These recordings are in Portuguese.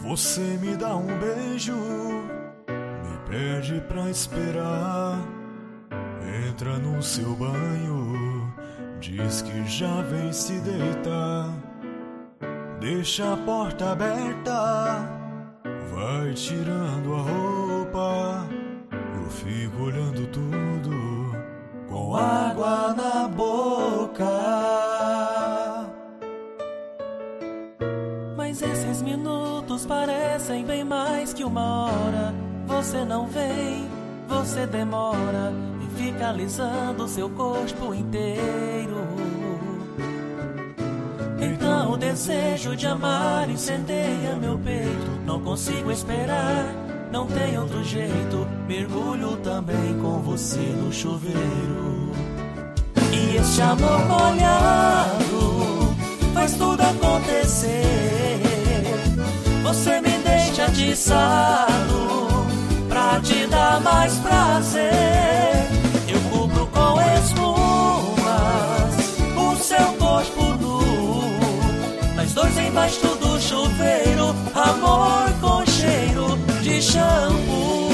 Você me dá um beijo, me pede pra esperar. Entra no seu banho, diz que já vem se deitar. Deixa a porta aberta, vai tirando a roupa. Eu fico olhando tudo com água na boca. Mas esses minutos parecem bem mais que uma hora. Você não vem, você demora e fica alisando seu corpo inteiro. Então o desejo de amar incendeia meu peito. Não consigo esperar, não tem outro jeito. Mergulho também com você no chuveiro. E esse amor molhado faz tudo acontecer. Você me deixa atiçado pra te dar mais prazer. Eu cubro com espumas o seu corpo nu, nós dois embaixo do chuveiro. Amor com cheiro de shampoo.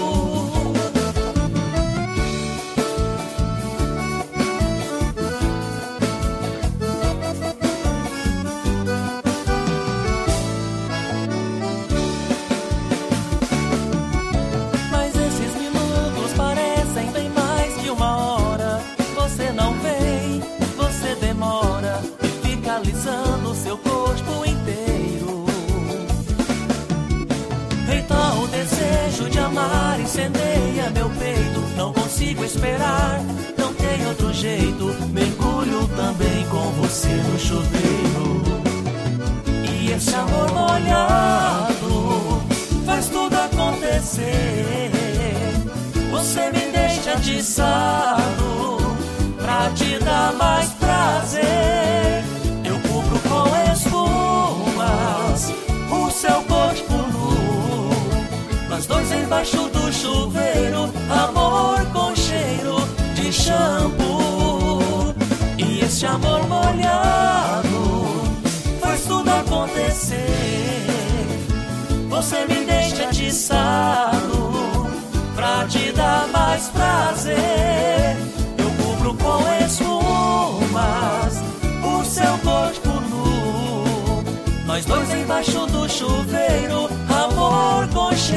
Alisando seu corpo inteiro. Então o desejo de amar incendeia meu peito. Não consigo esperar, não tem outro jeito. Mergulho também com você no chuveiro. E esse amor molhado faz tudo acontecer. Você me deixa atiçado pra te dar mais prazer. Com espumas o seu corpo nu, nós dois embaixo do chuveiro. Amor com cheiro de shampoo. E esse amor molhado faz tudo acontecer. Você me deixa atiçado pra te dar mais prazer. Eu cubro com espumas o seu corpo nu, nós dois embaixo do chuveiro. Amor com